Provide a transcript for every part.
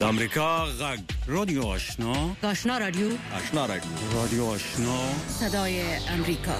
امریکا غږ رادیو آشنا رادیو رادیو آشنا صدای امریکا.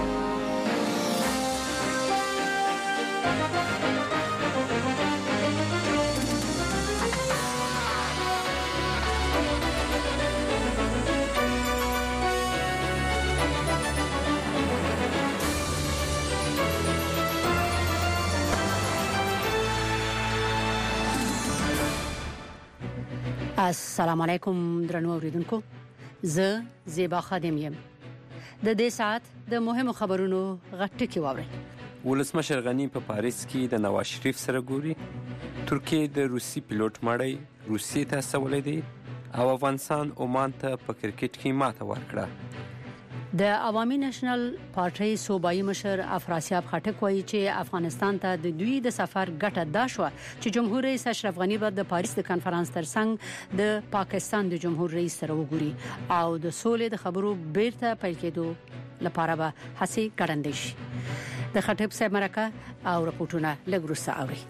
السلام علیکم درنو اوریدونکو، زه زیبا خادم یم. د دې ساعت د مهمو خبرونو غټکی واورئ. ولسمشر غنی په پاریس کې د نواز شریف سره ګوري. ترکیه د روسي پیلوټ مړی روسیې ته استولی دی او افغانستان عمان ته په کرکټ کې ماته ورکړه. د عوامي نېشنل پارټۍ صوبایي مشر افراسیاب خټک وایي چې افغانستان ته د دوی د سفر ګټه دا شو چې جمهور رئیس اشرف غنی به د پاریس د کنفرانس ترڅنګ د پاکستان د جمهور رئیس سره وګوري او د سولې د خبرو بیرته پیل کېدو لپاره به هڅې ګړندې شي. د خټک صاحب مرکه او رپورټونه لږ وروسته اوري.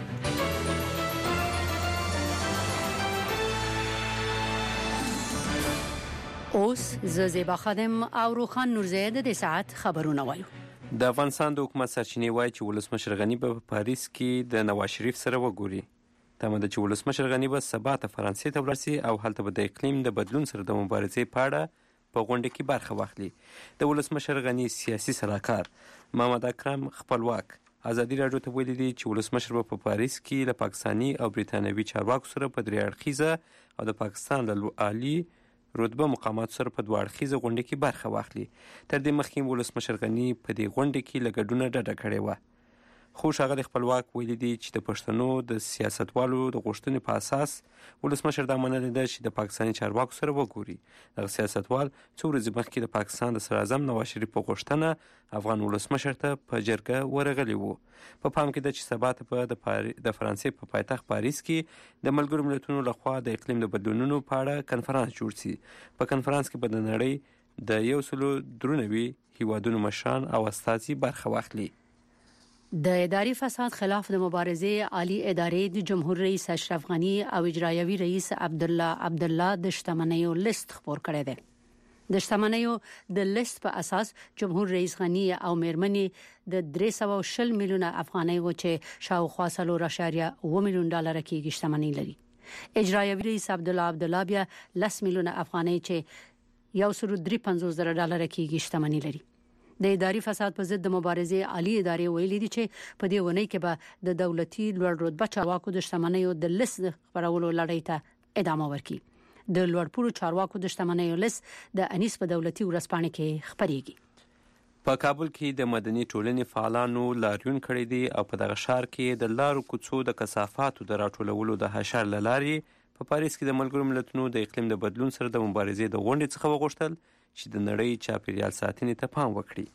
اوس زیبا خادم او روخان نورزیه د ساعت خبرونه وایو. د افغانستان د حکومت سرچینې وایي چې ولسمشر غنی به په پاریس کې د نواز شریف سره وګوري. تمه ده چې ولسمشر غنی به سبا ته فرانسې ته ورسي او هلته به د اقلیم د بدلون سره د مبارزې په اړه په غونډه کې برخه واخلي. د ولسمشر غنی سیاسي سلاکار محمد اکرم خپلواک ازادي راډیو ته ویلي دي چې ولسمشر به په پاریس کې له پاکستاني او بریتانوي چارواکو سره په درې اړخیزه او د پاکستان له عالی رتبه مقامات سره په دوه اړخیزه غونډه کې برخه واخلي. تر دې مخکې ولسمشر غنی په دې غونډه کې له ګډونه ډډه کړې وه. خو ښاغلي خپلواک ویلي دي چې د پښتنو د سیاستوالو د غوښتنې په اساس ولسمشر دا منلې ده چې د پاکستاني چارواکو سره وګوري. دغه سیاستوال څو ورځې مخکې د پاکستان د صدراعظم نواز شریف په غوښتنه افغان ولسمشر ته په جرګه ورغلی وو. په پام کې ده چې سبا ته په د فرانسې په پایتخت پاریس کې د ملګرو ملتونو لخوا د اقلیم د بدلونونو په اړه کنفرانس جوړ شي. په کنفرانس کې به د نړۍ د 193 هیوادونو مشران او استازي برخه واخلي. د اداري فساد خلاف د مبارزې عالی ادارې د جمهور رئیس اشرف غنی او اجرایوي رئیس عبدالله د شتمنیو لیست خبر کړی دی. د شتمنیو د لیست په اساس جمهور رئیس غنی او میرمنې د 320 میلیونه افغانۍ چې شاوخوا 4.1 میلیون ډالر کېږي شتمنۍ لري. اجرایوي رئیس عبدالله بیا 10 میلیونه افغانۍ چې 153 ډالر کېږي شتمنۍ لري. د اداري فساد په ضد د مبارزې عالی ادارې ویلي دي چې په دې ونې کې به د دولتي لوړ رتبه چارواکو د شتمنیو د لیست خبرولو لړۍ ته ادامه ورکړي. د لوړپوړو چارواکو د شتمنیو لیست د انیس په دولتي ورځپاڼه کې خبريږي. په کابل کې د مدني ټولنې فعالانو لاریون کړی دی او په دغه ښار کې د لارو کوڅو د کثافاتو د راټولولو د حشر لارې په پاریس کې د ملګرو ملتونو د اقلیم د بدلون سره د مبارزې د غونډې څخه وغوښتل چې د نړۍ چاپیریال ساتنې ته پام وکړي.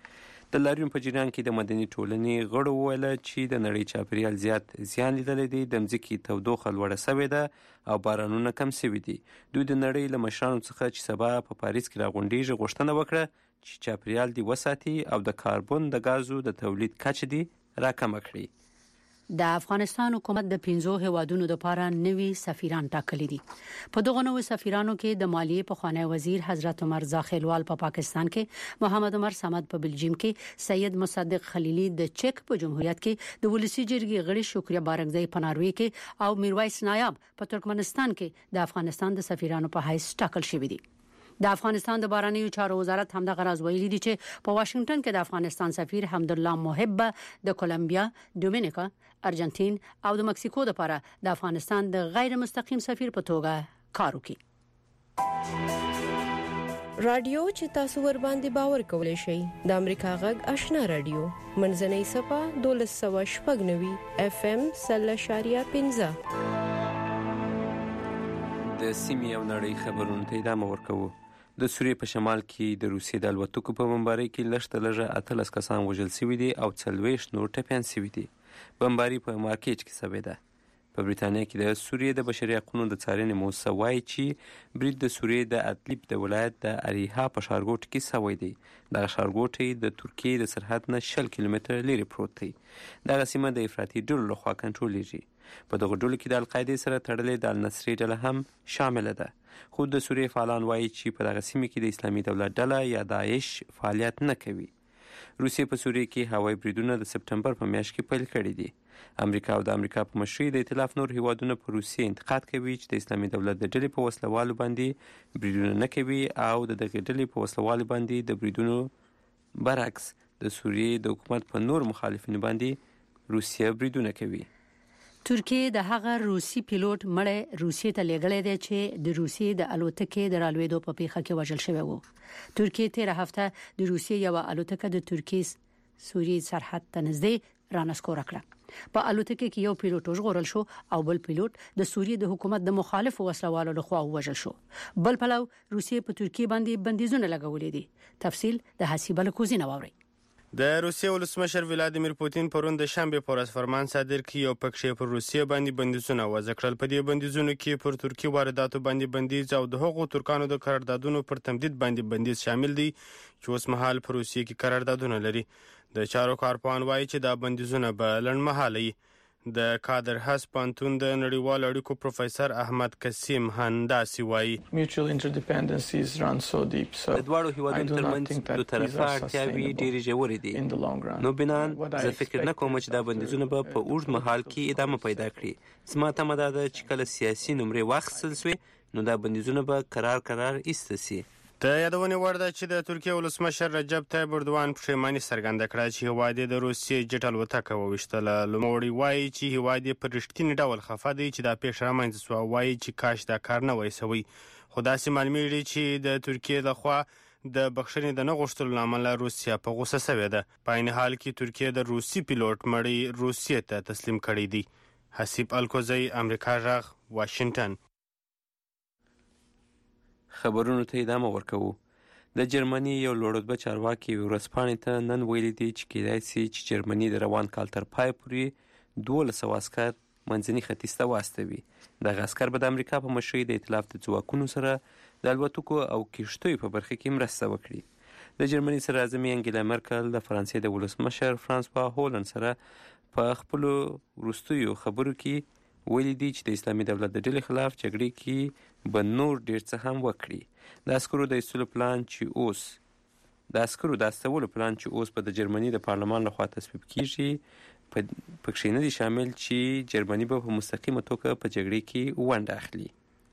د لاریون په جریان کې د مدني ټولنې غړو وویل چې د نړۍ چاپیریال زیات زیان لیدلی دی، د مځکې تودوخه لوړه شوې ده او بارانونه کم شوي دي. دوی د نړۍ له مشرانو څخه چې سبا په پاریس کې راغونډېږي غوښتنه وکړه چې چاپیریال دی وساتي او د کاربن د غازو د تولید کچه دی راکمه کړي. د افغانستان حکومت د 15 هیوادونو لپاره نوي سفیران ټاکلي دي. په دغه نوو سفیرانو کې د مالیې پخوانی وزیر حضرت عمر زاخیلوال په پاکستان کې، محمد عمر صمد په بلجیم کې، سید مصدق خلیلی د چک په جمهوریت کې، د ولسی جرګې غړي شکریه بارکزی په ناروې کې او میرویس نایاب په ترکمنستان کې د افغانستان د سفیرانو په حیث ټاکل شوي دي. د افغانستان د بهرنیو چارو وزارت همدغه راز ویلي دي چې په واشنگټن کې د افغانستان سفیر حمدالله محب د کولمبیا، دومینیکا، ارجنټین او د مکسیکو لپاره د افغانستان د غیر مستقیم سفیر په توګه کار وکړي. رادیو چې تاسو ور باندې باور کولای شئ د امریکا غږ آشنا رادیو منځنۍ صفه 1290 FM 0.15 د سیمې او نړۍ خبرونو ته ادامه ورکوو. د سوریې په شمال کې د روسیې د الوتکو په بمبارۍ کې لږ 18 کسان وژل شوي دي او 40 نور ټپیان شوي دي. بمباري په مارکیچ کې شوې ده. په بریتانیا کې د سوریې د بشري حقوقو د څارنې موسسه وایي چې برید د سوریې د ادلیب د ولایت د اریحا په ښارګوټ کې شوی دی. دغه ښارګوټ د ترکیې د سرحد نه 60 کیلومتره لرې پروت دی. دغه سیمه د افراطي ډلو لخوا کنټرولېږي. په دغه ډلو کې د القاعدې سره تړلې د النصري ډله هم شامله ده. خو د سوریې فعالان وایي چې په دغه سیمه کې د اسلامي دولت ډله یا داعش فعالیت نه کوي. روسیې په سوریې کې هوایي بریدونه د سپټمبر په میاشت کې پیل کړي دي. امریکا او د امریکا په مشرۍ د ائتلاف نور هیوادونه په روسیې انتقاد کوي چې د اسلامي دولت د ډلې په وسلوالو باندې بریدونه نه کوي او د دغې ډلې په وسلوالو باندې د بریدونو برعکس د سوریې د حکومت په نور مخالفینو باندې روسیه بریدونه کوي. ترکیه د هغه روسي پیلوټ مړ روسیې ته لېږلی دی چې د روسیې د الوتکې د رالوېدو په پیښه کې وژل شوی و. ترکیه تیر هفته د روسیې یو الوتکه د ترکیې سوریې سرحد ته نږدې رانسکور کړه. په الوتکه کې یو پیلوټ وژغورل شو او بل پیلوټ د سوریې د حکومت د مخالفو وسلوالو لخوا وژل شو. بل پلو روسیې په ترکیه باندې بندیزونه لګولې دي. تفصیل د حسیبه لکوزي نواوري. د روسیې ولسمشر ولادیمیر پوتین پرون د شنبه پر ورځ فرمان صادر کړ او پکښې پر روسیې باندې بندیزونه وضع کړل. په دې بندیزونو کې پر ترکیه وارداتو باندې بندیز او د هغو ترکانو د قراردادونو پر تمدید باندې بندیز شامل دي چې اوس مهال پر روسیې کې قراردادونه لري. د چارو کارپوهان وایي چې دا بندیزونه به لنډمهاله وي. د کادر هاس پانتون د نړیوالو اړیکو پروفیسور احمد قسیم هنداسي وایي د دواړو هیوادونو ترمنځ دوطرفه اړتیاوې ډېرې ژورې دي. نو بنان زه فکر نه کوم چې دا بندیزونه به په اوږد مهال کې ادامه پیدا کړي. زما تمه دا ده چې کله سیاسي نمرې واخیستل سوې نو دا بندیزونه به قرار ایسته سي. د یادونې وړ ده چې د ترکیې ولسمشر رجب طیب اردوان پښیماني څرګنده کړه چې هیواد یې د روسیې جټ الوتکه وویشتله. نوموړي وایي چې هیواد یې په رښتیني ډول خفه دی چې دا پیښه رامنځته سوه. وایي چې کاش دا کار نه وای سوی. خو داسې معلومیږي چې د ترکیې لخوا د بخښنې د نه غوښتلو له امله روسیه په غوسه سوې ده. په عین حال کې ترکیه د روسي پیلوټ مړی روسیې ته تسلیم کړی دی. حسیب الکوزی، امریکا غږ، واشنګټن. خبرونو ته ادامه ورکوو. د جرمني یو لوړرتبه چارواکي ورځپاڼې ته نن ویلي دي چې کېدای سي چې جرمني د روان کال تر پای پورې 1200 عسکر منځني ختیځ ته واستوي. دغه عسکر به د امریکا په مشرۍ د ائتلاف د ځواکونو سره د الوتکو او کښتیو په برخه کې مرسته وکړي. د جرمني صدراعظم انګیلا مرکل د فرانسې د ولسمشر فرانسوا هولند سره په خپلو وروستیو خبرو کې ویلي دي چې د اسلامي دولت د ډلې خلاف جګړې کې به نور ډېر څه هم وکړي. د عسکرو د استولو پلان چې اوس په د جرمني د پارلمان لخوا تصویب کیږي پکښې نه دي شامل چې جرمني به په مستقیمه توګه په جګړې کې ونډه اخلي.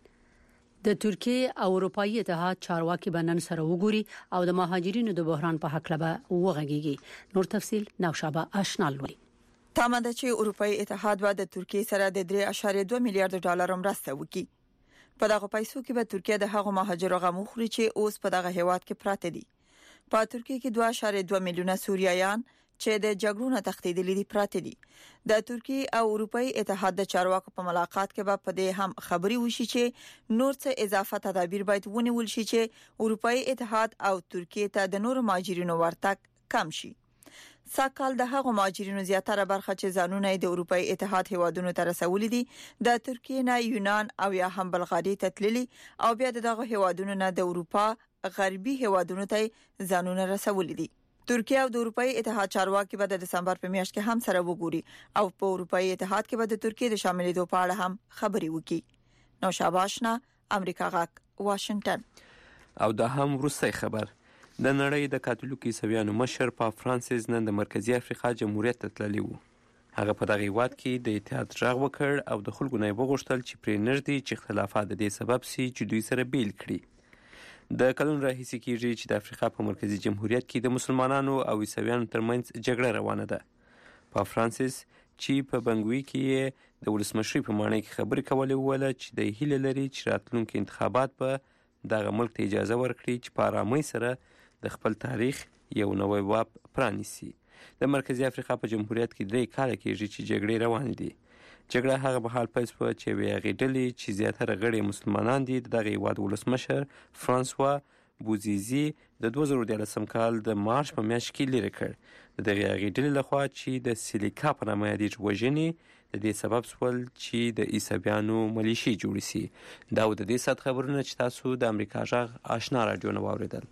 د ترکیې او اروپایي اتحاد چارواکي به نن سره وګوري او د مهاجرینو د بحران په حق لبه وغږیږي. نور تفصیل نوشابه آشنال لولي. تامه ده چې اروپایي اتحاد به د ترکیې سره د 3.2 میلیارډ ډالر مرسته وکړي. په دغه پیسو کې به ترکیه د هغو مهاجرو غم وخوري چې اوس په دغه هیواد کې پراته دي. په ترکیه کې 2.2 میلیونه سوریایان چې د جګړو نه تښتېدلي دي پراته دي. د ترکیې او اروپایي اتحاد د چارواکو په ملاقات کې به په دې هم خبري وشي چې نور څه اضافه تدابیر باید ونیول شي چې اروپایي اتحاد او ترکیې ته د نور مهاجرینو ورتګ کم شي. ساکال د هغو مهاجرینو زیاتره برخه چې ځانونه د اروپایي اتحاد هیوادونو ته رسولي دي د ترکیې نه یونان او یا هم بلغاري ته تللي او بیا دغه هیوادونو نه د اروپا غربي هیوادونو ته ځانونه رسولي دي. ترکیه او د اروپایي اتحاد چارواکي به د دسمبر په میاشت کې هم سره وګوري او په اروپایي اتحاد کې به د ترکیې د شاملېدو په اړه هم خبري وکړي. نوشابه آشنا، امریکا غږ، واشنګټن. او دا هم وروستی خبر. د نړۍ د کاتولیک عیسویانو مشر پاپ فرانسیس نن د مرکزی افریقا جمهوریت ته تللی و. هغه په دغه هیواد کې د اتحاد غږ وکړ او د خلکو نه وغوښتل چې پرې نږدې چې اختلافات د دې سبب سي چې دوی سره بیل کړي. د کلونو راهیسې کېږي چې د افریقا په مرکزی جمهوریت کې د مسلمانانو او عیسویانو ترمنځ جګړه روانه ده. پاپ فرانسیس چې په بنګوي کې د ولسمشرۍ په ماڼۍ کې خبرې کولې وویل چې د هیله لري چې راتلونکي انتخابات به دغه ملک ته اجازه ورکړي چې په آرامۍ سره د خپل تاریخ یو نوی باب پرانیسي. د مرکزی افریقا په جمهوریت کې 3 کاله کېږي چې جګړې روانې دي. جګړه هغه مهال پیل شوه چې یوې هغې ډلې چې زیاتره غړي مسلمانان دي د دغه هیواد ولسمشر فرانسوا بوزیزي د 2014 کال د مارچ په میاشت کې لرې کړ. د دغه هغې ډلې لخوا چې د سیلیکا په نامه یادېږي وژنې د دې سبب شول چې د عیسویانو ملیشې جوړې سي. دا و د دې ساعت خبرونه چې تاسو د امریکا غږ آشنا راډیو نه واورېدل.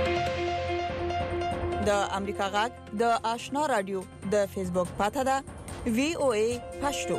د امریکا غږ د آشنا راډیو د فیسبوک پاڼه ده VOA پښتو.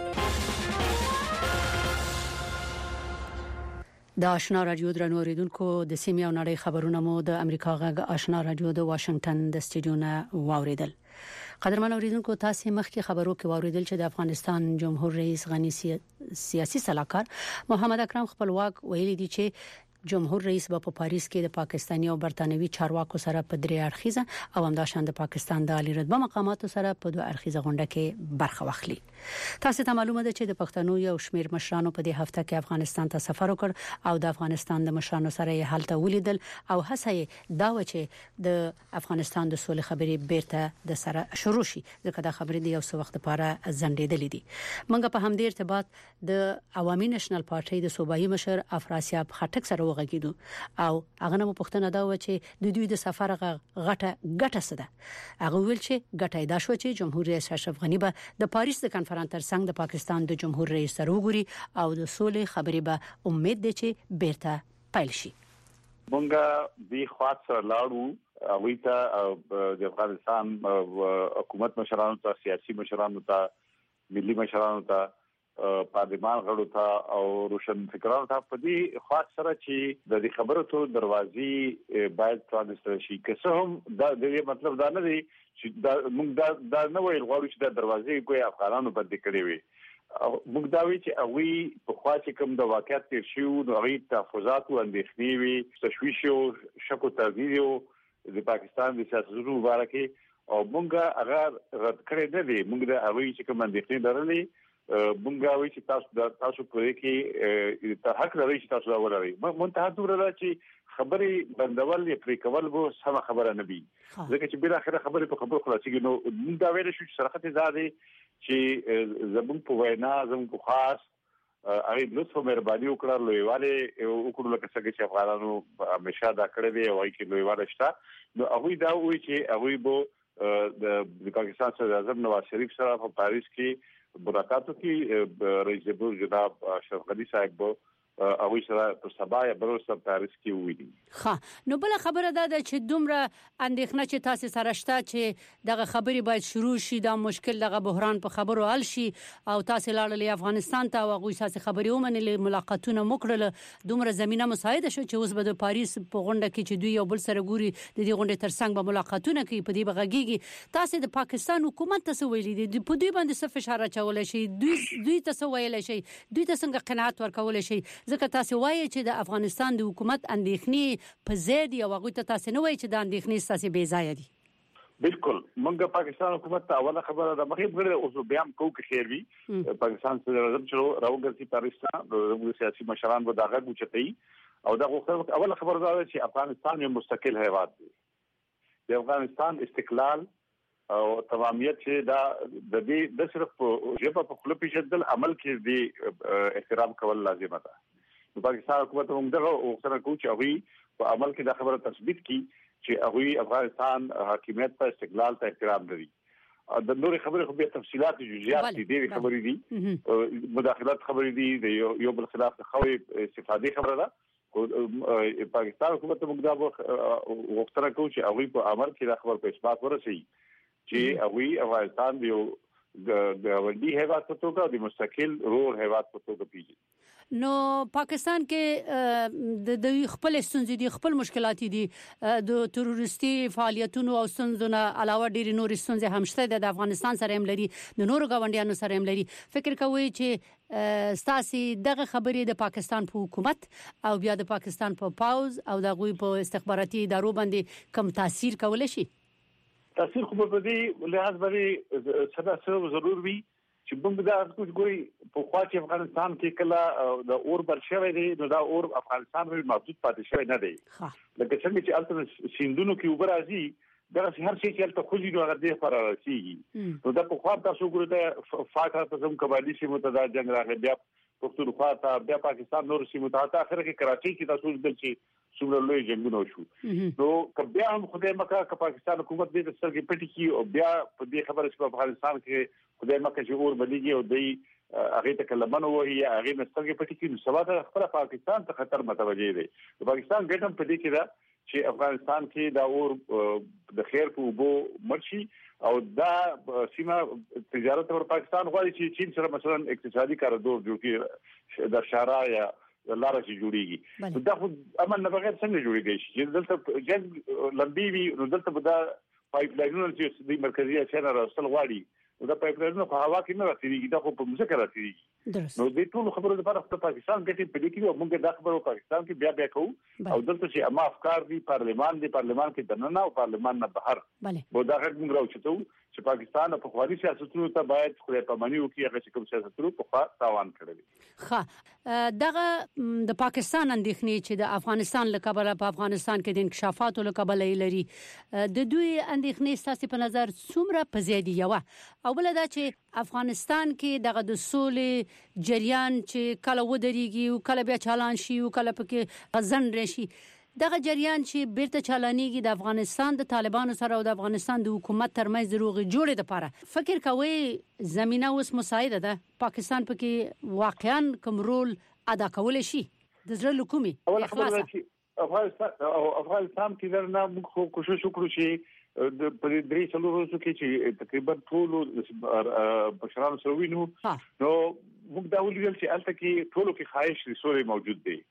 د آشنا رادیو درنو اوریدونکو د سیمې او نړۍ خبرونه مو د امریکا غږ آشنا رادیو د واشنگټن د سټډیو نه واوریدل. قدرمن اوریدونکو تاسو مخکې خبرو کې واوریدل چې د افغانستان جمهور رئیس غنی سیاسي صلاحکار محمد اکرم خپلواک ویلي دي چې جمهور رئیس په پاریس کې د پاکستاني او برتانوي چارواکو سره په درې اړخیزه او همداشان د پاکستان د عالی رتبه مقاماتو سره په دوه اړخیزه غونډه کې برخه واخلي. تاسو ته معلومه ده چې د پښتنو یو شمېر مشرانو په دې هفته کې افغانستان ته سفر وکړ او د افغانستان د مشرانو سره یې حالت ولیدل او هڅه یې دا و چې د افغانستان د سولې خبرې بیرته د سره شروع شي ځکه دا خبرې د یو څه وخت لپاره ځنډېدلې دي. موږ په همدې ارتباط د عوامي نېشنل پارټي د صوبایي مشر افراسیاب خټک سره وغږیدو او هغه نو پښتنه دا و چې د دوی د سفر غټه سده هغه ویل چې غټه دا شو چې جمهور رئیس اشرف غنی به د پاریس د کانفرنس ترڅنګ د پاکستان د جمهور رئیس سره وګوري او د سولې خبرې به امید دي چې بیرته پیل شي. مونږه د خاص لاړو اویته د افغانستان حکومت مشرانو ته سیاسي مشرانو ته ملي مشرانو ته پارلمان غړو ته او روشن فکرانو ته په دې خاص سره چې د خبرو ته دروازې باید پرانستل شي که څه هم دا د مطلب دا نه دی چې موږ دا نه ویل غواړو چې د دروازې کوی افغانانو باندې کړی وي. موږ دا وی چې اوی په خاص کوم د واقعیت تیر شو د غي تحفظات او اندېښنې وي تشویش او شک او تردید د پاکستان د سیاستونو مبارکي او موږ هغه رد کړی نه دی. موږ دا اوی چې کوم اندېښنې درلې مونږه وی چې تاسو پرې کې تر حق لري چې تاسو دا ولرئ. منتها دوره دا چې خبرې بندول یې پرې کول به سم خبره نه وي ځکه چې بل اخر خبرې په خبرو خلاصيږي. نو مونږ دا ویل شو چې صراحت زادي چې زمون په وینا زمون په خاص هغه لطف مهرباني وکړه لویواله وکړو لکه څنګه چې افغانانو همیشه دا کړی دی او چې لویواله شته. نو هغه دا وی چې هغه به د پاکستان صدر اعظم نواز شریف سره په پاریس کې ملاقاتو کې رئیس جمهور جناب اشرف غنی صاحب او سره په سبا یا بل سره پاریس کې ویلي. نو بل خبره ده چې دومره اندېښنه چې تاسو سره شته چې دغه خبرې باید شروع شي دا مشکل دغه بحران په خبرو حل شي او تاسو لاړل افغانستان ته او غوښ تاسو خبرې ومنلې ملاقاتونه وکړل دومره زمينه مساعده شو چې اوس به د پاریس په غونډه کې چې دوی یو بل سره ګوري د دې غونډې ترڅنګ به ملاقاتونه کوي په دې بغږیږي. تاسو د پاکستان حکومت ته ویلي دي په دوی باندې څه فشار اچول شي دوی ته ویل شي دوی ته څنګه قناعت ورکول شي ځکه تاسو وایي چې د افغانستان د حکومت اندېښنې په زیات یو هغه تاسو نه وایي چې د اندېښنې تاسو بے ځای دي. بالکل موږ پاکستان حکومت ته اوله خبره ده مخې بغیر اوس بیان کوو کې خیر وي پاکستان صدر اعظم چې راوګرځي پاریس ته د سیاسي مشران به داغه کوچتي او دا اوله خبره ده چې افغانستان یو مستقل هیواد دی. د افغانستان استقلال او تمامیت چې دا د دې د صرف ژبه په خپل پیژندل عمل کې دی احترام کول لازم ده. د پاکستان حکومت هم دغه وختونه کوي چې هغه په عمل کې دا خبره تثبیت کړي چې هغه افغانستان حاکمیت ته استقلال ته احترام لري. د نور خبره خو به تفصيلات جزئیات دي خبرې دي مداخلات خبرې دي د یو بل خلاف خوي استفاده خبره ده. پاکستان حکومت موږ دا وختونه کوي چې هغه په عمل کې دا خبر په اثبات ورسي چې هغه افغانستان یو د ولدي هیواد په توګه د مستقل رول هیواد په توګه پیژني. نو پاکستان کې د خپل ستونزې دي خپل مشکلات دي د تروریستي فعالیتونو او ستونزونو علاوه ډېر نور ستونزې هم شته د افغانستان سره هم لري د نورو غونډیانو سره هم لري. فکر کوي چې ستاسو دغه خبرې د پاکستان په حکومت او بیا د پاکستان په پاوز او د غوي په استخباراتي ادارو باندې کم تاثیر کولای شي؟ تاثیر خو په دې لحاظ باندې څه ضرور وي چې موږ دا کوی په خوا چې افغانستان کې کله د اور بل شوی دی نو دا اور افغانستان ته محدود پاتې شوی نه دی. لکه څنګه چې البته سیندونو کې اوبر راځي دا هر شي چې البته خو دې نو هغه دې پر راځي نو دا په خوا تاسو ګورئ د فاټا ته کوم قبایلی سیمو ته دا جنگ راغی بیا پښتونخوا ته بیا پاکستان نور سیمو ته اخر کې کراچي کې تاسو بل چې څومره لوی جنگونه وشو نو کبه هم خدای مکه ک پاکستان حکومت دې سترګې پټي کی او بیا په دې خبره چې په افغانستان کې خدای مکه چې اور بلیږي او دې هغه ته کلمنه وایي هغه سترګې پټي کی نو سبا د خپل پاکستان ته خطر متوجه دی. پاکستان ګټم په دې کې دا چې افغانستان کې دا اور د خیر په وبو مرشي او دا سیمه تجارت ور پاکستان غواړي چې چین سره مثلا اقتصادي کاردور جوړ کړي د شارع یا لاره چې جوړيږي دا خو امن نه بغیر څنګه جوړيږي چې دلته جنگ لمبي وي نو دلته به دا پایپ لاینونه چې د مرکزی اسیا نه راستل غواړي دا پایپ لاینونه په هوا کې نه راځي دا خو په مزه راځي نو د ټول خبرو لپاره په پاکستان کې په دې کې موږ د خبرو پاکستان کې بیا کوو او دلته چې اما افکار دي پارلمان کې دننه او پارلمان نه بهر به دا غږ موږ راوچتو چې پاکستان په خواري سیاستونو ته باید خو په معنی وکړي هغه کوم سیاستونو په خوا تاوان کړی ښه دغه د پاکستان اندېښنې چې د افغانستان له کبله په افغانستان کې د انکشافاتو له کبله لري د دوی اندېښنې ستاسو په نظر څومره په زیاتې یو او بل دا چې افغانستان کې دغه د سولې جریان چې کله ودرېږي او کله بیا چالان شي او کله پکې غزن راشي دغه جریان چې بیرته چالانېږي د افغانستان د طالبانو سره او د افغانستان د حکومت ترمنځ د روغې جوړې لپاره فکر کوي زمينه اوس مساعده ده پاکستان پکې واقعا کوم رول ادا کول شي د زړه لکومي افغانستان کې درنه موږ کوشش وکړو چې د پرې څلور ورځې کې چې تقریبا ټول بشرانو سره وینو نو موږ دا ولیدل چې الته کې ټولو کې خواهش لري موجود دی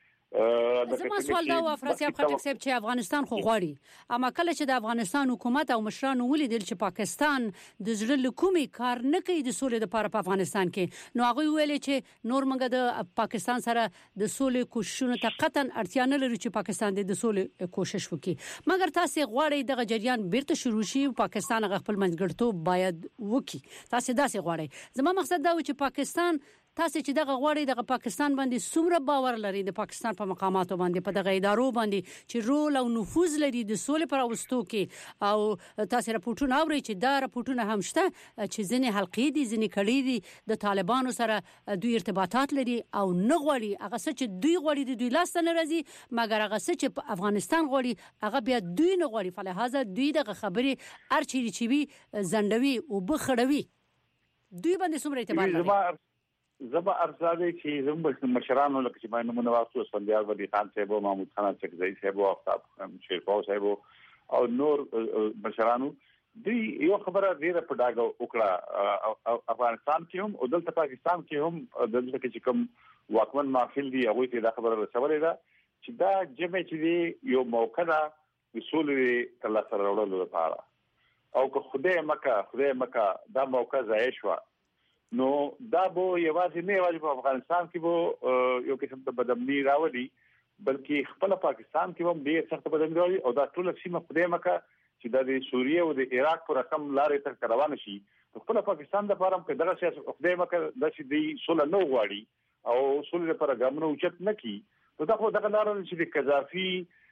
زما سوال دا و افراسیاب خټک صاحب چې افغانستان خو غواړي اما کله چې د افغانستان حکومت او مشرانو ولیدل چې پاکستان د زړه لکومي کار نه کوي د سولې لپاره په افغانستان کې نو هغه ویل چې نور موږ د پاکستان سره د سولې کوششونو ته قطعا اړتیا نه لري چې پاکستان د سولې کوشش وکړي مګر تاسو غواړئ دغه جریان بیرته شروع شي او پاکستان غخپل منځګړتوب باید وکړي تاسو داسې غواړئ زما مقصد دا و چې پاکستان تاسو چې دغه غواړي دغه پاکستان باندې څومره باور لري د پاکستان په مقاماتو باندې په دغه ادارو باندې چې رول او نفوذ لري د سولې پر اوستو کې او تاسو راپورټونه اورئ چې دا راپورټونه هم شته چې ځینې حلقې دي ځینې کړي دي د طالبانو سره دوی ارتباطات لري او نه غواړي هغه څه چې دوی غواړي د دوی لاس نه راځي مګر هغه څه چې په افغانستان غواړي هغه بیا دوی نه غواړي فلهذا دوی دغه خبرې ارچي چې وي زندوي او بخړوي دوی باندې څومره اعتبار لري زبا ارزاده چې زموږ مشرانو لکه چې باندې منواسو سندیار ودی خان صاحب او محمود خان چکزئی صاحب او افتاب شیرپاو صاحب او نور مشرانو دوی یو خبره ډیره په ډاګه وکړه افغانستان کې هم او دلته پاکستان کې هم دلته کې کوم واکمن محفل دی هغه ته دا خبره رسولې ده چې دا جمع چې یو موقع ده د سولې تل سره وړلو لپاره او که خدای مکه دا موقع ضایع شو نو دا به یوازې نه یوازې په افغانستان کې به یو قسم ته بدامني راولي بلکې خپل پاکستان کې هم ډېر سخت بدامني راولي او دا ټول سیمه خدای مکه چې د سوریه او د عراق پر رقم لارې تر روان شي خپل پاکستان د فارم کې دغه سیاست خدای مکه د چې دی سول نه غواړي او سول لپاره ګامنه اوچت نه کی نو دا خو دغه لارې چې د قذافي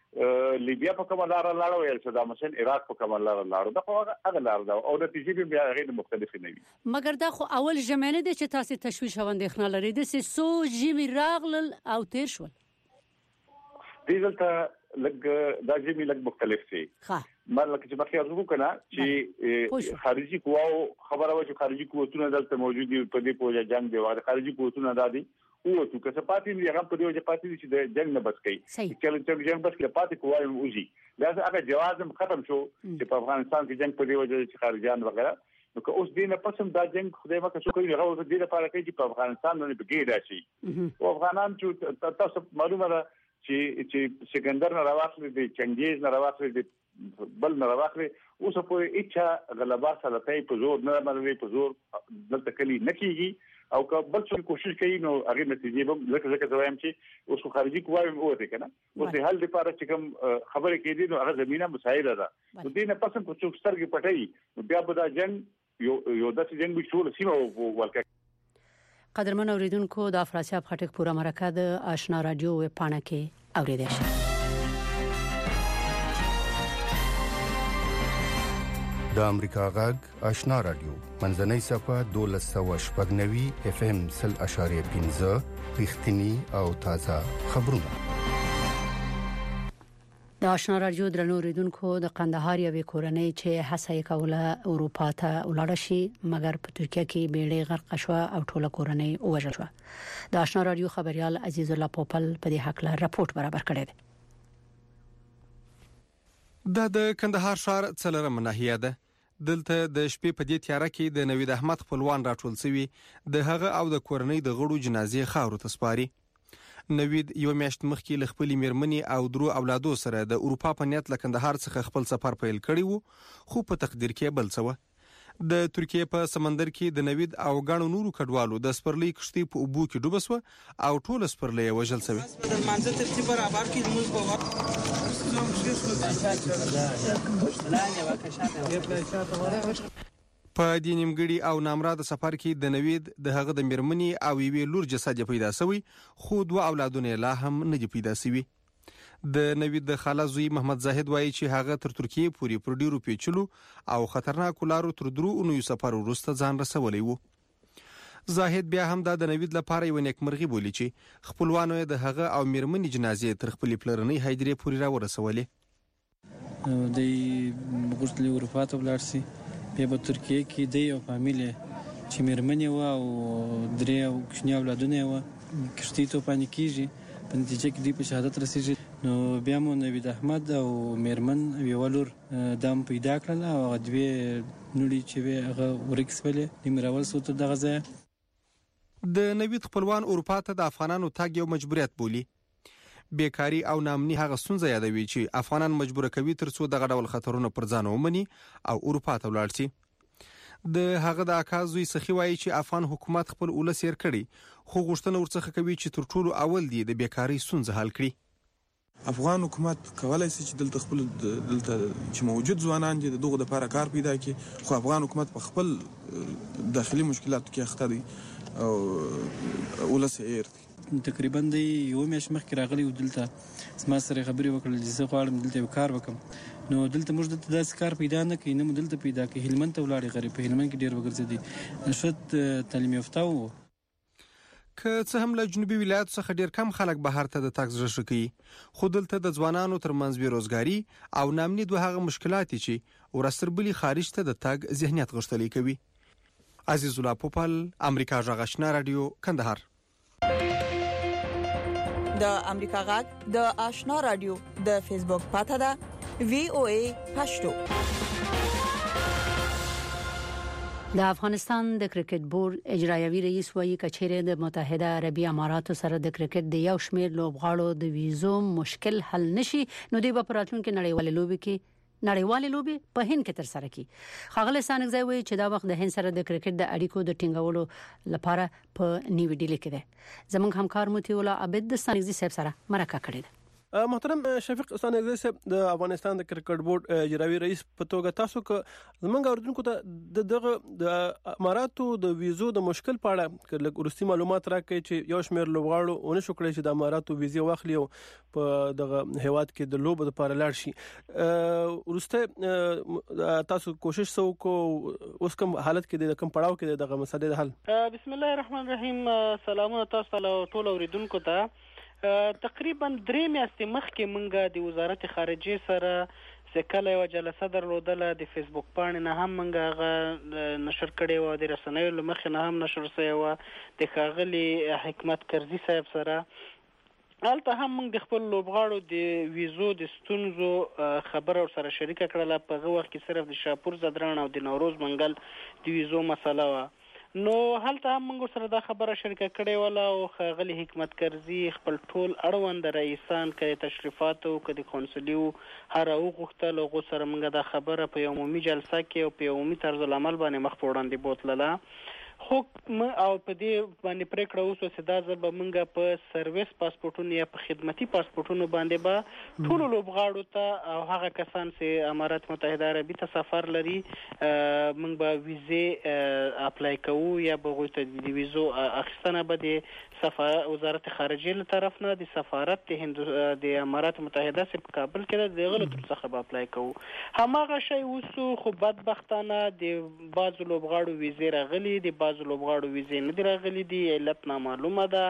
لیبیا په کومه لار لاړو یا صدام حسین عراق په کومه لار لاړو دا خو هغه لار دا او نتیجې به غیر مختلفې نه وي مګر دا خو اول ژمنه دي چې تاسو تشویش هوندې خنه لري د سو جمی راغل او تیر شول دلته لګ دا جمی لګ مختلف دي ها مطلب چې مخکې ارزو کنه چې خارجي قواو خبره و چې خارجي قوتونه دلته موجود دي په دې پوجا جنگ دی او خارجي قوتونه دادي او تو که څه پاتې دي هغه په دې وجه پاتې دي چې د جنگ نه بچ کی چې جنگ بچ کی پاتې کوی وږي لازم هغه جواز ختم شو چې په افغانستان کې جنگ په دې وجه چې خارجيان وغیرہ نو که اوس دینه پسم دا جنگ خدای مکه شو کوي هغه د دې لپاره کوي چې په افغانستان باندې بګی راشي او افغانان چې تاسو معلومه ده چې سکندر نه راوخلي دي چنګیز نه راوخلي دي بل نه راوخلي اوس په اچھا غلبا سره په زور نه باندې په زور دلته کلی نکېږي او که بل څه کوشش کوي نو هغه نتیجې به لکه زوایم چې اوس خارجي قواوی وته کنه اوس د حل لپاره چې کوم خبره کې دي نو هغه زمينه مساعده ده نو دینه پسند په څوک سترګې پټي نو بیا به دا جنگ یو داسې جنگ به ټول سیمه ولکه قدرمن اوریدونکو د افراسیاب خټک پورا مرکه د آشنا رادیو و پاڼه کې اوریدل شي د امریکا غږ آشنا رادیو منځنۍ صفه 1290 اف ام 0.15 رښتینی او تازه خبرونه د آشنا رادیو درنو اوریدونکو د قندهار یوې کورنۍ چې هڅه کوله اروپا ته ولاړ شي مګر په ترکیه کې بیړۍ غرق شو او ټوله کورنۍ وژل شو د آشنا رادیو خبريال عزیز الله پوپل په دې حق له راپورټ برابر کړی دی د کندهار ښار څلورمه ناحیه ده. دلته د شپې په دې تیاره کې د نوید احمد خپلوان راټول شوي د هغه او د کورنۍ د غړو جنازې خاورو ته سپاري. نوید یو میاشت مخکې له خپلې مېرمنې او درو اولادو سره د اروپا په نیت له کندهار څخه خپل سفر پیل کړی وو، خو په تقدیر کې بل څه وه. د ترکیې په سمندر کې د نوید او ګڼو نورو کډوالو د سپرلۍ کښتۍ په اوبو کې ډوبه شوه او ټوله سپرلۍ یې وژل شوې. په دې نیمګړي او نامراده سفر کې د نوید د هغه د مېرمنې او یوې لور جسد یې پیدا شوی، خو دوه اولادونه یې لا هم نه دي پیدا شوي. د نوید د خاله زوی محمد زاهد وایي چې هغه تر ترکیې پورې پر ډیرو پیچلو او خطرناکو لارو تر 3 اونیو سفر وروسته ځان رسولی وو. زاهد بیا هم دا د نوید لپاره یو نیکمرغي بولي چې خپلوانو یې د هغه او مېرمنې جنازې تر خپلې پلرنۍ هدیرې پورې راورسولې. د غوښتل اروپا ته ولاړ شي، بیا په ترکیې کې د یو فامیل چې مېرمنې وه او 3 کوچني اولادونه یې وه، کښتۍ توپانې کېږي، په نتیجه کې دوی په شهادت رسېږي. نو بیا مو نوید احمد او مېرمن یوه لور دا م پیدا کړله او هغه 2 نوړي چې وې هغه ورک شولې، دوی مې راول شو تر دغه ځایه. د نوید خپلوان اروپا ته د افغانانو تګ یو مجبوریت بولي. بیکاري او ناامني هغه ستونزه یادوي چې افغانان مجبوره کوي تر څو دغه ډول خطرونه پر ځان ومني او اروپا ته ولاړ شي. د هغه د اکا زوی سخي وایي چې افغان حکومت خپل ولس هېر کړي، خو غوښتنه ورڅخه کوي چې تر ټولو اول دی د بیکارۍ ستونزه حل کړي. افغان حکومت کولای شي چې دلته خپل چې موجود ځوانان دي دغه لپاره کار پیدا کړي، خو افغان حکومت په خپل داخلي مشکلاتو کې اخته دي او ولس هېر دي. تقریبا د یو میاشت مخکې راغلی و دلته، زما سره خبرې وکړل چې زه غواړم دلته یو کار وکړم. نو دلته موږ دلته داسې کار پیدا نه کوي، نه مو دلته پیدا کوي. هلمند ته ولاړې غریب، په هلمند کې ډېر وګرځېدي، ښه تعلیم یافته وو. که څه هم له جنوبي ولایاتو څخه ډېر کم خلک بهر ته د تګ زړه ښه کوي، خو دلته د ځوانانو ترمنځ بېروزګاري او ناامني دوه هغه مشکلات دي چې ورستربلي خارج ته د تګ ذهنیت غښتلی کوي. عزیز الله پوپل، امریکا غږ آشنا رادیو، کندهار. د امریکا غږ د آشنا رادیو د فیسبوک پاته ده VOA پښتو. د افغانستان د کرکټ بورډ اجرایوي رئیس وایي کچېره د متحده عربي اماراتو سره د کرکټ د یو شمېر لوبغاړو د ویزو مشکل حل نشي، نو دوی په راتلونکي نړیوالې لوبې په هند کې تر سره کوي. ښاغلی سانګزی وایي چې دا وخت د هند سره د کرکټ د اړیکو د ټینګولو لپاره په نیو ډیلي کې ده. زموږ همکار موتی الله عابد د سانګزی صاحب سره مرکه کړې ده. محترم شفیق سانګزی صاحب، د افغانستان د کرکټ بورډ اجرایوي رئیس په توګه تاسو که زمونږ اوریدونکو ته دغه د اماراتو د ویزو د مشکل په اړه لږ وروستي معلومات راکړئ چې یو شمېر لوبغاړو ونه شو کړی چې د اماراتو ویزې واخلي او په دغه هیواد کې د لوبو لپاره لاړ شي. وروسته تاسو کوشش وکړو، اوس کوم حالت کې د کوم پړاو کې دغه مسلې د حل؟ بسم الله الرحمن الرحیم. سلامونه تاسو ته ټول اوریدونکو ته. تقریبا 3 میاشتې مخکې موږ د وزارت خارجه سره سکله یو جلسه درلودله، د فیسبوک پاڼې نه هم موږ هغه نشر کړې وه، د رسنیو له مخې نه هم نشر شوې وه، د ښاغلي حکمت کرزي صاحب سره. هلته هم موږ د خپل لوبغاړو د ویزو د ستونزو خبره ورسره شریکه کړله. په هغه وخت کې صرف د شاپور زدران او د نوروز منګل د ویزو مسله وه. نو هلته هم موږ سره دا خبره شریکه کړې وله او ښاغلي حکمت کرزي خپل ټول اړوند رئیسان که د تشریفاتو که د قونسلي هر وغوښتل، هغو سره موږ دا خبره په یو عمومي جلسه کې او په یو عمومي طرز العمل باندې مخ په وړاندې بوتلله. خو او په دې باندې پریکړه وشوه چې دا ځل به موږ په سرویس پاسپورټونو یا په خدمتي پاسپورټونو باندې به ټولو لوبغاړو ته او هغه کسان چې امارات متحده عربي ته سفر لري موږ به ویزې اپلای کوو یا به هغوی ته د ویزو اخیستنه به د وزارت خارجه له طرف نه د سفارت د امارات متحده چې په کابل کې ده د هغه له طرف څخه به اپلای کوو. هماغه شی وشو، خو بدبختانه د بعضو لوبغاړو ویزې راغلي، د بعضو لوبغاړو ویزې نه دي راغلي، دي علت نامعلومه ده.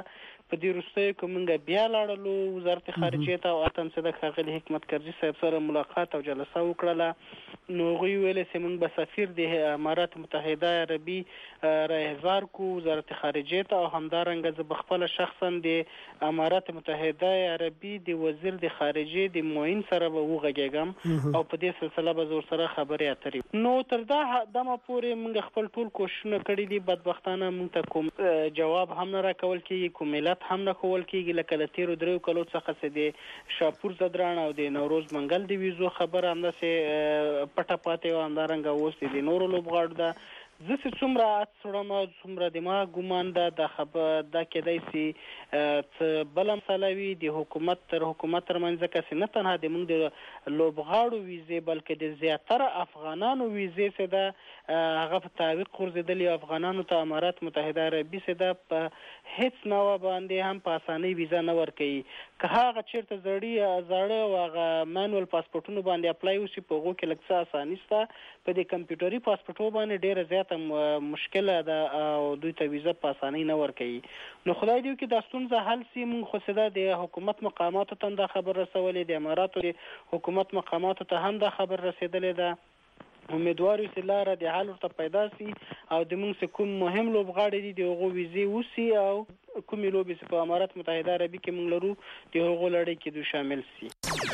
په دې وروستیو کې موږ بیا لاړلو وزارت خارجیه ته او اتم صدق ښاغلي حکمت کرزي صاحب سره ملاقات او جلسه وکړله. نو هغوی ویلې چې موږ به سفیر د امارات متحده عربي راهزار کو وزارت خارجیه ته او همدارنګه زه بخپله شخصا د امارات متحده عربي د وزیر د خارجیه د معین سره به وغږېږم او په دې سلسله به زه ورسره خبرې اترې. نو تر دمه پورې موږ خپل ټول کوششونه کړي دي. بدبختانه موږ ته کوم جواب هم نه راکول کېږي، کوم علت هم نه ښوول کېږي. لکه له تېرو 3 کالو څخه چې د شاپور زدران او د نوروز منګل د ویزو خبره همداسې پټه پاتې وه، همدارنګه اوس د نورو لوبغاړو ده. زه چې څومره څوړم او څومره د ما ګمان ده دا کېدای شي څه بله مسله وي د حکومت ترمنځ، ځکه چې نه تنها د موږ د لوبغاړو ویزې بلکې د زیاتره افغانانو ویزې چې ده هغه په تعویق غورځېدلي. افغانانو ته امارات متحده عربي چې ده په هیڅ نوع باندې هم په اسانۍ ویزه نه ورکوي. که هغه چېرته زاړه او هغه مانوال پاسپورټونو باندې اپلای وشي په هغو کې لږ څه اساني شته. په دې کمپیوټري پاسپورټونو باندې ډېره زیاته مشکله ده او دوی ته ویزه په اسانۍ نه ورکوي. نو خدای دې وکړي دا ستونزه حل سي. موږ خو څه ده د حکومت مقاماتو ته هم دا خبر رسولې، د اماراتو د حکومت مقاماتو ته هم دا خبر رسېدلې ده. امیدوار یو چې لاره د حل ورته پیدا سي او د موږ چې کوم مهم لوبغاړي دي د هغو ویزې وسي او کومې لوبې چې په امارات متحده عربي کې موږ لرو د هغو لړۍ کې دوی شامل سي.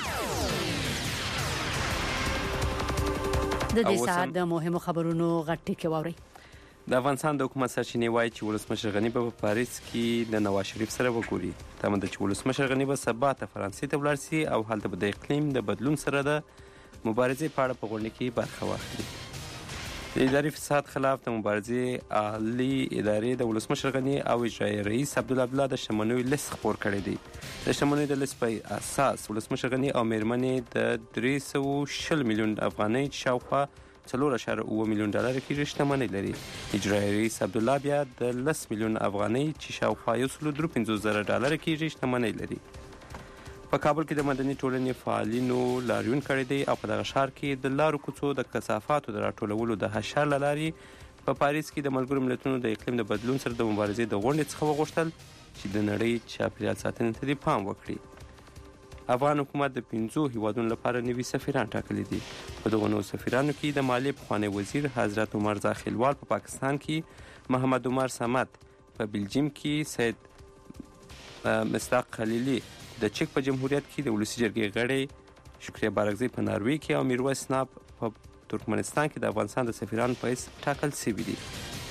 د دې ساعت د مهمو خبرونو غټ ټکی واورئ. د افغانستان د حکومت سرچینې وایي چې ولسمشر غني به په پاریس کې د نواز شریف سره وګوري. تمه ده چې ولسمشر غني به سبا ته فرانسې ته ولاړ سي او هلته به د اقلیم د بدلون سره د مبارزې په اړه په غونډه کې برخه واخلي. د اداري فساد خلاف د مبارزې عالی ادارې د ولسمشر غني او اجرایي رئیس عبدالله عبدالله د شتمنیو لیست خپور کړی دی. د شتمنیو د لیست په اساس ولسمشر غني او میرمنې د 320 میلیون افغانۍ شاوخوا 4.7 میلیون ډالر کې شتمنۍ لري. اجرایي رئیس عبدالله بیا د 10 میلیون افغانۍ چې شاوخوا 1.53 ډالر کې شتمنۍ لري. په کابل کې د مدني ټولنې فعالینو لاریون کړی دی او په دغه ښار کې د لارو کوڅو د کثافاتو د راټولولو د حشر له لارې په پاریس کې د ملګرو ملتونو د اقلیم د بدلون سره د مبارزې د غونډې څخه وغوښتل چې د نړۍ چاپیریال ساتنې ته دې پام وکړي. افغان حکومت د 5 هیوادونو لپاره نوي سفیران ټاکلي دي. په دغو نوو سفیرانو کې د مالیې پخوانی وزیر حضرت عمر زاخیلوال په پاکستان کې، محمد عمر صمد په بلجیم کې، سید مصداق خلیلي د چک په جمهوریت کې، د ولسی جرګې غړی شکریه بارکزی په ناروې کې او میرویس ناب په ترکمنستان کې د افغانستان د سفیرانو په حیث ټاکل شوي دي.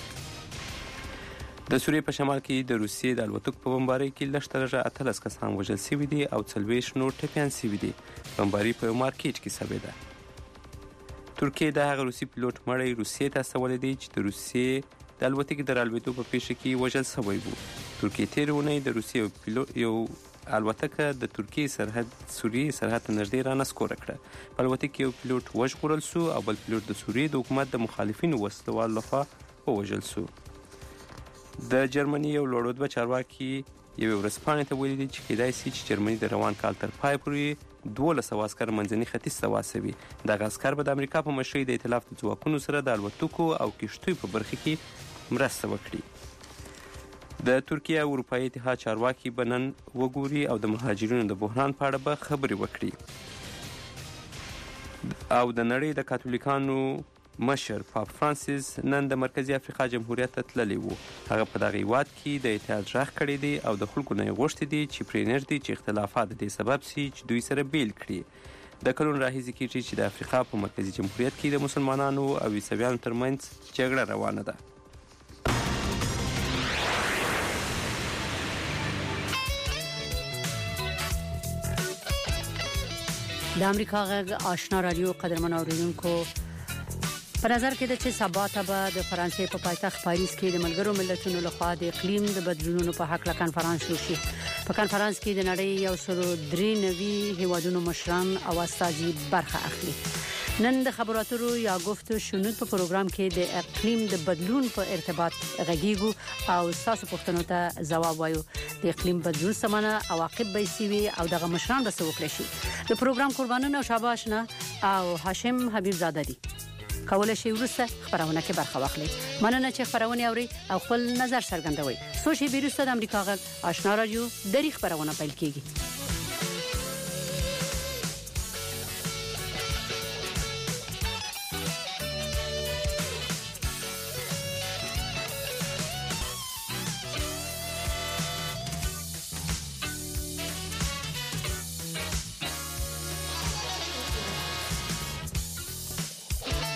د سوریې په شمال کې د روسیې د الوتکو په بمبارۍ کې لږ تر لږه 18 کسان وژل شوي دي او 40 نور ټپیان شوي دي. بمباري په یو مارکیټ کې شوې ده. ترکیه د هغه روسي پیلوټ مړی روسیې ته استولی دی چې د روسیې د الوتکې د رالوېدو په پیښه کې وژل شوی و. ترکیې تېرې اونۍ د روسیې یو الوتکه د ترکیې سوریې سرحد ته نږدې رانسکوره کړه. په الوتکه کې یو پیلوټ وژغورل سو او بل پیلوټ د سوریې د حکومت د مخالفینو وسلوالو لخوا ووژل سو. د جرمني یو لوړ رتبه چارواکي یوې ورځپاڼې ته ویلي دي چې کیدای شي چې جرمني د روان کال تر پای پورې 1200 عسکر منځني ختیځ ته واستوي. دغه عسکر به د امریکا په مشرۍ د ائتلاف د ځواکونو سره د الوتکو او کښتیو په برخه کې مرسته وکړي. د ترکیه او اروپایي اتحاد چارواکي به نن وګوري او د مهاجرینو د بحران په اړه به خبرې وکړي. او د نړۍ د کاتولیکانو مشر پاپ فرانسیس نن د مرکزی افریقا جمهوریت ته تللی و. هغه په دغه هیواد کې د اتحاد غږ کړی دی او د خلکو نه یې غوښتي دي چې پرې نږدې چې اختلافات د دې سبب شي چې دوی سره بیل کړي. د کلونو راهیسې کېږي چې د افریقا په مرکزی جمهوریت کې د مسلمانانو او عیسویانو ترمنځ جګړه روانه ده. د امریکا غږ آشنا رادیو قدرمن اوریدونکو، په نظر کې د چې سبا ته به د فرانسې په پایتخت پاریس کې د ملګرو ملتونو لخوا د اقلیم د بدلونونو په حق له کانفرنس وشي. په کانفرنس کې د نړۍ 193 هیوادونو مشران او استازي برخه اخلي. نن د خبرو اترو یا گفتگو شنود په پروګرام کې د اقلیم د بدلون په ارتباط غږیږو او تاسو پوښتنو ته ځواب وایو. د اقلیم بدلون سمانه عواقب به سوي او دغه مشران به څه وکړي شي. د پروګرام قربانونه او شاباشنا او هاشم حبیب زاده دي. کولای شئ ورسته خبرونه کې برخه واخلئ. مننه چې خبرونه اوري او خپل نظر څرګندوي. سوشي بیرسته د امریکا غږ آشنا رادیو د خبرونه پیل کیږي.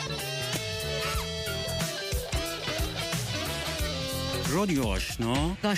رادیو آشنا